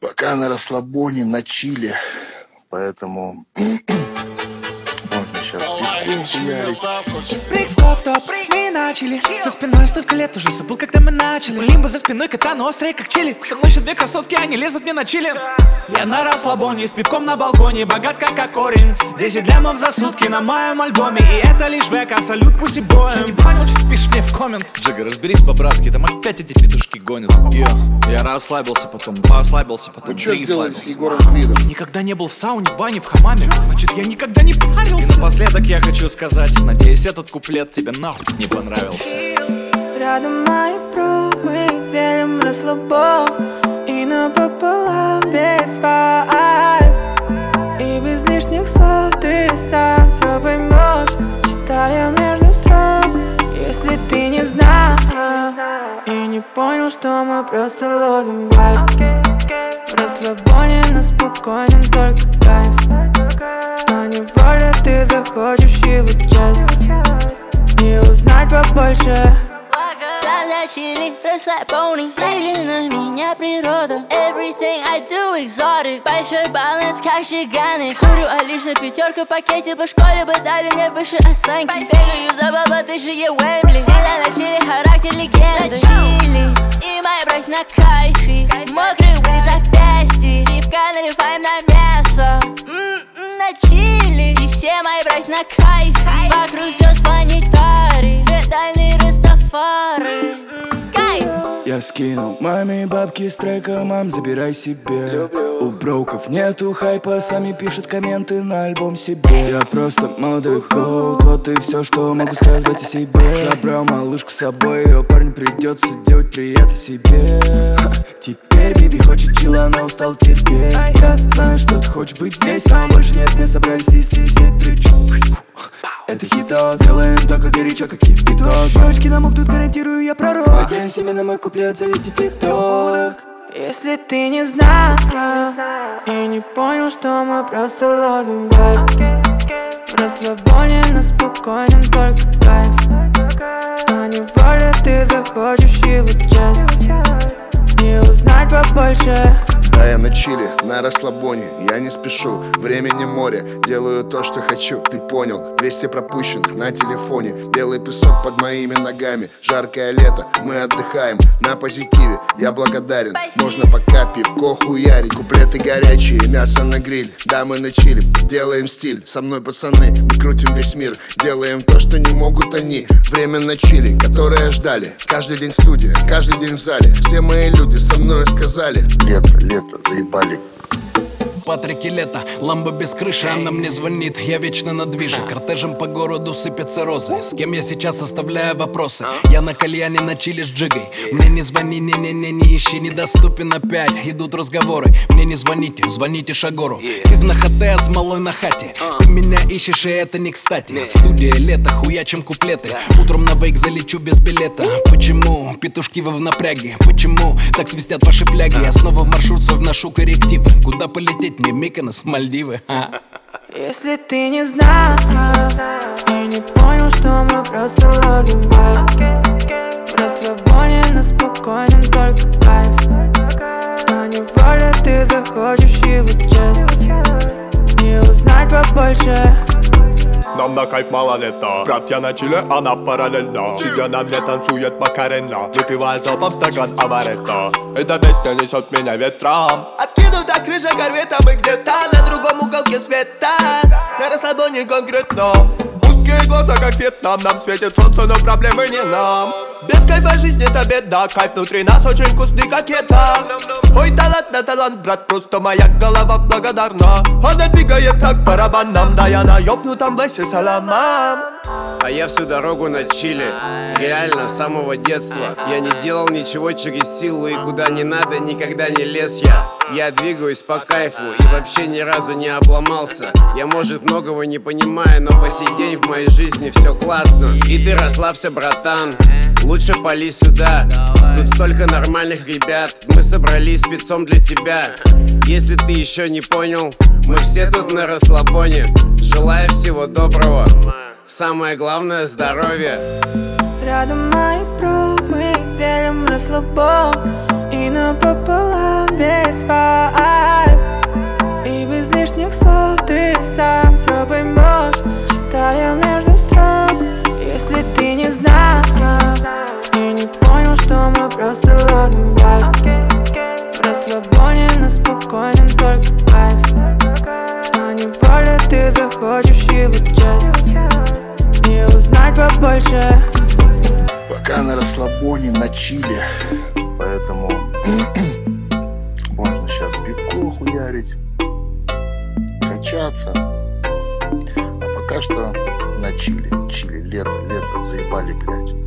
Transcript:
Пока на расслабоне, на чиле. Поэтому можно сейчас пивку хуярить. Стоп, мы начали. За спиной столько лет, уже забыл, когда мы начали. Лимбо за спиной, катана острые, как чили. Со мной еще две красотки, они лезут мне на чили. Я на расслабоне, с пивком на балконе. Богат как корень. 10 лямов за сутки на моем альбоме. И это лишь века, салют пусть и боем. Я не понял, что ты пишешь мне в коммент. Джига, разберись по-братски, там опять эти петушки гонят. Я расслабился, потом два ослабился, потом три сделали слабился. с Егором Кридом? Никогда не был в сауне, бане, в хамаме. Значит, я никогда не парился. И напоследок я хочу сказать, надеюсь, этот куплет тебе нахуй не понравился. Рядом мои бро, мы делим расслабон. И напополам без вайб. И без лишних слов ты сам все поймешь, читая между строк. Если ты не знал и не понял, что мы просто ловим вайб. В расслабоне на спокойном только кайф. Но неволе ты захочешь его часть и узнать побольше. Сам на чили, расслабоне. Смотри на меня природа. Everything I do exotic. Большой баланс, как шиганы. Курю, а лишь на пятерку пакете. По школе бы дали мне выше оценки. Бегаю за баба, ты же е Уэмбли. Всегда на чили, характер легенда. Чили, и мои братья на кайфе. Мокрый вылет запястье. Пивка наливаем на мясо. На чили. И все мои братья на кайфе. Вокруг звезд планетарий. Светальный Растафари. Кайф. Я скинул маме бабки с трека, мам, забирай себе. У броков нету хайпа, сами пишут комменты на альбом себе. Я просто молодой голд, вот и все, что могу сказать о себе. Забрал малышку с собой, ее парню придется делать приятно себе. Теперь биби хочет чила, она устал терпеть. Я знаю, что ты хочешь быть здесь, но больше нет, мы собрались и все тричу. Это хиток, делаем только горячо, как кипяток. Девочки намокнут, гарантирую, я пророк. Надеюсь, именно мой куплет залетит тик-ток. Если ты не знал и не понял, что мы просто ловим вайб. В расслабоне на спокойном только кайф. Но неволе ты захочешь его часть и узнать побольше. Да, я на чиле, на расслабоне, я не спешу. Времени море, делаю то, что хочу. Ты понял, 200 пропущенных на телефоне. Белый песок под моими ногами. Жаркое лето, мы отдыхаем на позитиве, я благодарен. Можно пока пивко хуярить. Куплеты горячие, мясо на гриль. Да, мы на чиле, делаем стиль. Со мной пацаны, мы крутим весь мир. Делаем то, что не могут они. Время на чиле, которое ждали. Каждый день студия, каждый день в зале. Все мои люди со мной сказали: лето, заебали. Патрик и лето, ламбо без крыши, она мне звонит, я вечно на движе. Кортежем по городу сыпятся розы, с кем я сейчас оставляю вопросы. Я на кальяне, на чили с джигой. Мне не звони, не ищи, недоступен опять. Идут разговоры, мне не звоните, звоните Шагору. Как на хате, с малой на хате. Ты меня ищешь, и это не кстати. Студия, лето, хуячим куплеты. Утром на вейк залечу без билета. Почему? Петушки вы в напряге. Почему так свистят ваши фляги? Я снова в маршрут свой вношу коррективы. Куда полететь? Не Миконос, Мальдивы. Если ты не знал и не понял, что мы просто ловим вайб. В расслабоне на спокойном только кайф. Но неволе ты захочешь его часть и узнать побольше. Нам на кайф мало лета. Братья на чиле, она параллельно. Сидя на мне танцует Макарена, выпивая залпом стакан амаретто. Эта песня несет меня ветром. Откинута крыша корвета, мы где-то на другом уголке света. На расслабоне конкретно. Узкие глаза, как Вьетнам. Нам светит солнце, но проблемы не нам. Без кайфа жизнь это беда. Кайф внутри нас очень вкусный, как еда. Ой, талант на талант, брат, просто моя голова благодарна. Она двигает как барабаном. Да я на ёбнутом весе саламам. А я всю дорогу на чиле. Реально, с самого детства. Я не делал ничего через силу, и куда не надо, никогда не лез я. Я двигаюсь по кайфу и вообще ни разу не обломался. Я, может, многого не понимаю, но по сей день в моей жизни все классно. И ты расслабься, братан, лучше пали сюда. Тут столько нормальных ребят, мы собрались спецом для тебя. Если ты еще не понял, мы все тут на расслабоне. Желаю всего доброго, самое главное — здоровье. Рядом мои бро, мы делим расслабон. И и напополам без вайб. И без лишних слов ты сам все поймешь, читая между строк. Если ты не знал и не понял, что мы просто ловим вайб. В расслабоне на спокойном только кайф. На неволе ты захочешь его часть и узнать побольше. Пока на расслабоне, на чиле. Поэтому можно сейчас пивко хуярить, качаться. А пока что на чиле. Чили, лето, заебали, блядь.